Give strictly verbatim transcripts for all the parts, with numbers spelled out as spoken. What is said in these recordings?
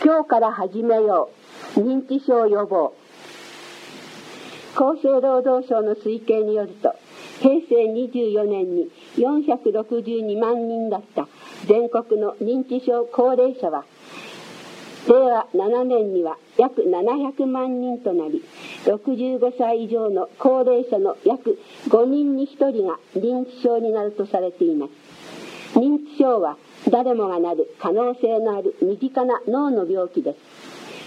今日から始めよう。認知症予防。厚生労働省の推計によると、へいせいにじゅうよねんによんひゃくろくじゅうにまんにんだった全国の認知症高齢者は、れいわななねんには約ななひゃくまんにんとなり、ろくじゅうごさい以上の高齢者の約ごにんにひとりが認知症になるとされています。認知症は誰もがなる可能性のある身近な脳の病気です。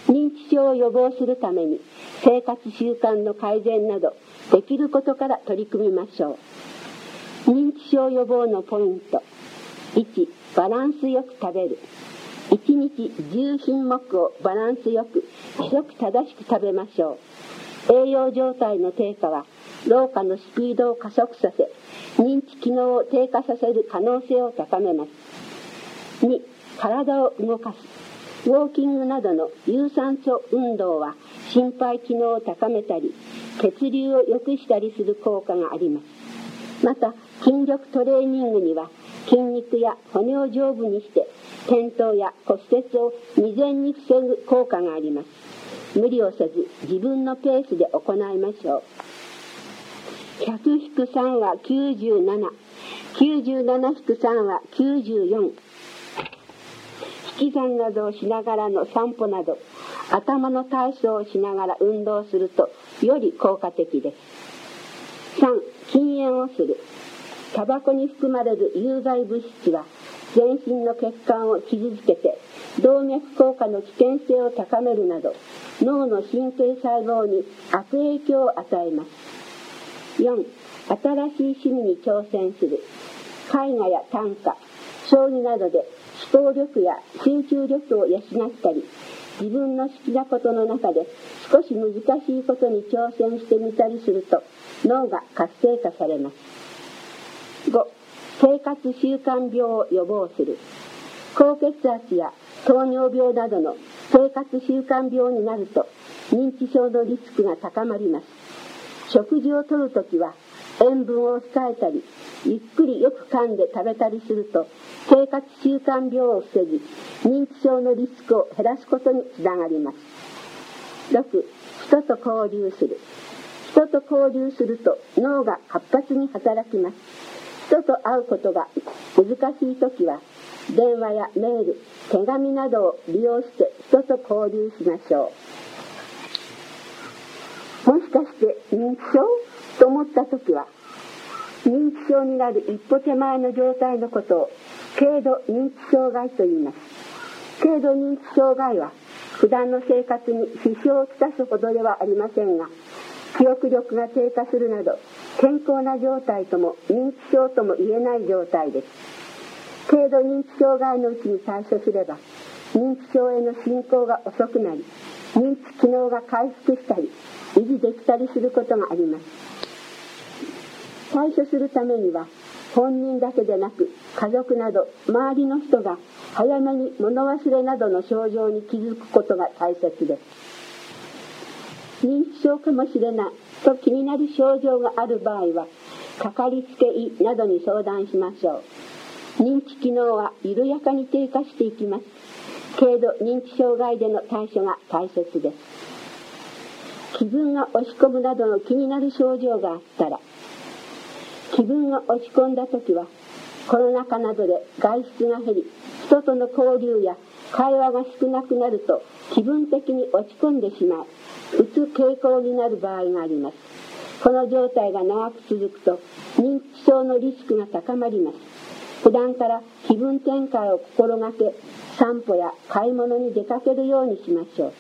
認知症を予防するために生活習慣の改善などできることから取り組みましょう。認知症予防のポイント。いち、バランスよく食べる。いちにちじゅうひんもくをバランスよく規則正しく食べましょう。栄養状態の低下は老化のスピードを加速させ、認知機能を低下させる可能性を高めます。に、体を動かす。ウォーキングなどの有酸素運動は心肺機能を高めたり、血流を良くしたりする効果があります。また、筋力トレーニングには筋肉や骨を丈夫にして転倒や骨折を未然に防ぐ効果があります。無理をせず自分のペースで行いましょう。ひゃくひくさんはきゅうじゅうなな、きゅうじゅうななひくさんはきゅうじゅうよん。引き算などをしながらの散歩など、頭の体操をしながら運動するとより効果的です。さん、禁煙をする。タバコに含まれる有害物質は全身の血管を傷つけて動脈硬化の危険性を高めるなど、脳の神経細胞に悪影響を与えます。よん、新しい趣味に挑戦する。絵画や短歌、将棋などで思考力や集中力を養ったり、自分の好きなことの中で少し難しいことに挑戦してみたりすると脳が活性化されます。ご、生活習慣病を予防する。高血圧や糖尿病などの生活習慣病になると認知症のリスクが高まります。食事をとるときは塩分を控えたり、ゆっくりよく噛んで食べたりすると生活習慣病を防ぎ、認知症のリスクを減らすことにつながります。ろく、人と交流する。人と交流すると脳が活発に働きます。人と会うことが難しいときは電話やメール、手紙などを利用して人と交流しましょう。もしかして認知症と思ったときは、認知症になる一歩手前の状態のことを軽度認知障害と言います。軽度認知障害は普段の生活に支障をきたすほどではありませんが、記憶力が低下するなど健康な状態とも認知症とも言えない状態です。軽度認知障害のうちに対処すれば認知症への進行が遅くなり、認知機能が回復したり維持できたりすることがあります。対処するためには本人だけでなく家族など周りの人が早めに物忘れなどの症状に気づくことが大切です。認知症かもしれないと気になる症状がある場合はかかりつけ医などに相談しましょう。認知機能は緩やかに低下していきます。軽度認知障害での対処が大切です。気分が落ち込むなどの気になる症状があったら、気分が落ち込んだときはコロナ禍などで外出が減り、人との交流や会話が少なくなると気分的に落ち込んでしまう、うつ傾向になる場合があります。この状態が長く続くと認知症のリスクが高まります。普段から気分転換を心がけ、散歩や買い物に出かけるようにしましょう。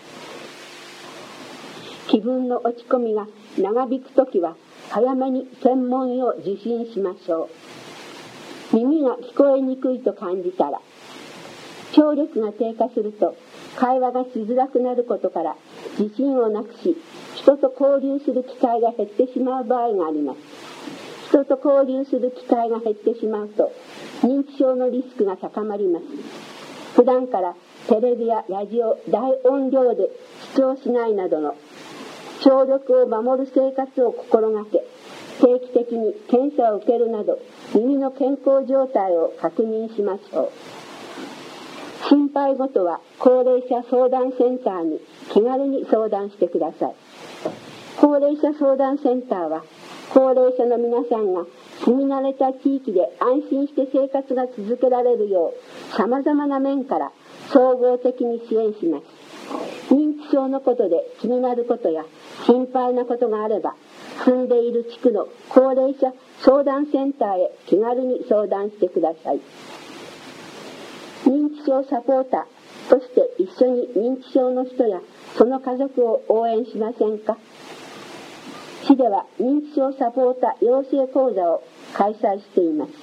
気分の落ち込みが長引くときは早めに専門医を受診しましょう。耳が聞こえにくいと感じたら、聴力が低下すると会話がしづらくなることから自信をなくし、人と交流する機会が減ってしまう場合があります。人と交流する機会が減ってしまうと認知症のリスクが高まります。普段からテレビやラジオを大音量で視聴しないなどの聴力を守る生活を心がけ、定期的に検査を受けるなど耳の健康状態を確認しましょう。 心配事は高齢者相談センターに気軽に相談してください。高齢者相談センターは高齢者の皆さんが住み慣れた地域で安心して生活が続けられるようさまざまな面から総合的に支援します。認知症のことで気になることや心配なことがあれば、住んでいる地区の高齢者相談センターへ気軽に相談してください。認知症サポーターとして一緒に認知症の人やその家族を応援しませんか？市では認知症サポーター養成講座を開催しています。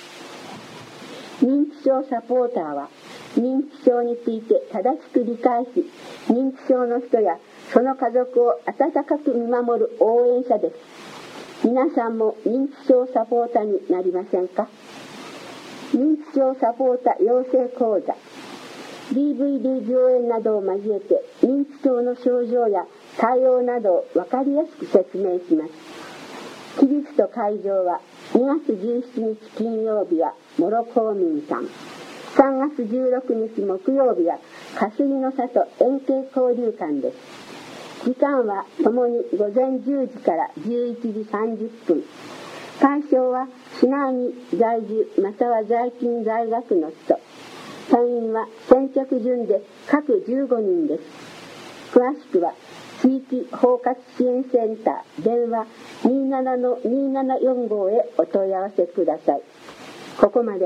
認知症サポーターは認知症について正しく理解し、認知症の人やその家族を温かく見守る応援者です。皆さんも認知症サポーターになりませんか？認知症サポーター養成講座 ディーブイディー 上演などを交えて認知症の症状や対応などを分かりやすく説明します。期日と会場はにがつじゅうしちにち金曜日は諸公民館、さんがつじゅうろくにち木曜日は霞の里円形交流館です。時間はともに午前じゅうじからじゅういちじさんじゅっぷん。対象は市内に在住または在勤在学の人。定員は先着順で各じゅうごにんです。詳しくは地域包括支援センター電話 にーななのにーななよんご へお問い合わせください。ここまで